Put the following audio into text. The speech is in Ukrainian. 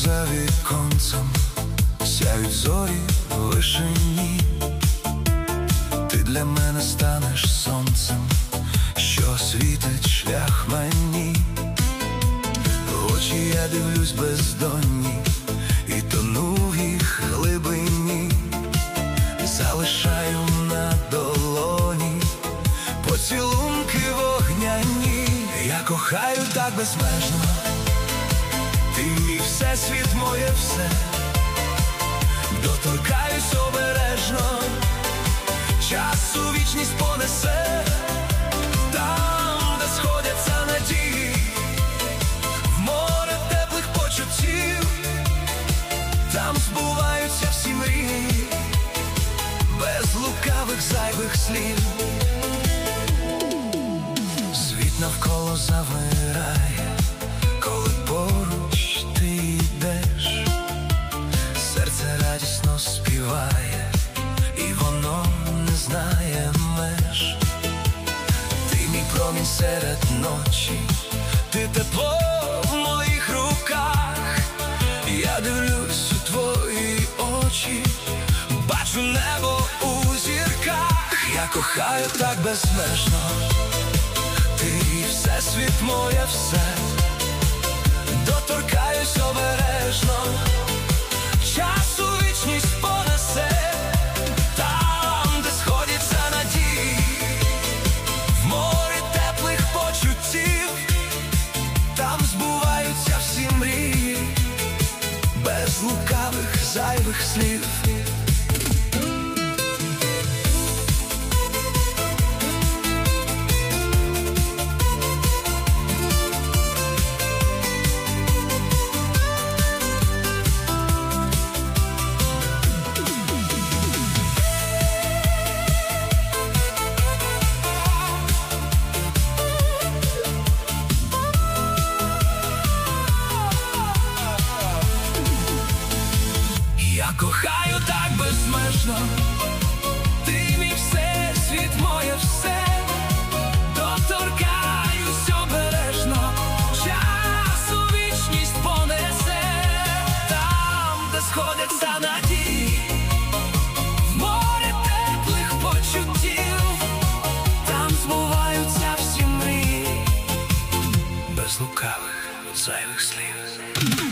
за віконцем сяють зорі в вишині. Ти для мене станеш сонцем, що світить шлях мені. В очі я дивлюсь бездонні і тону в їх глибині. Залишаю на долоні поцілунки вогняні. Я кохаю так безмежно, ти мій всесвіт, моє все. Доторкаюсь обережно, час у вічність понесе. Там, де сходяться надії, в море теплих почуттів, там збуваються всі мрії, без лукавих зайвих слів. Світ навколо завмирає, коли поруч ти йдеш. Серце радісно співає, і воно не знає меж. Ти мій промінь серед ночі, ти тепло в моїх руках. Я дивлюсь у твої очі, бачу небо у зірках. Я кохаю так безмежно, ти всесвіт, моє все. Доторкаюсь обережно, час у вічність понесе. Там, де сходяться надії, в морі теплих почуттів, там збуваються всі мрії, без лукавих зайвих слів. Я кохаю так безмежно, ти мій всесвіт, моє все. Доторкаюсь обережно, час у вічність понесе. Там, де сходяться надії, в море теплих почуттів, там збуваються всі мрії, без лукавих зайвих слів.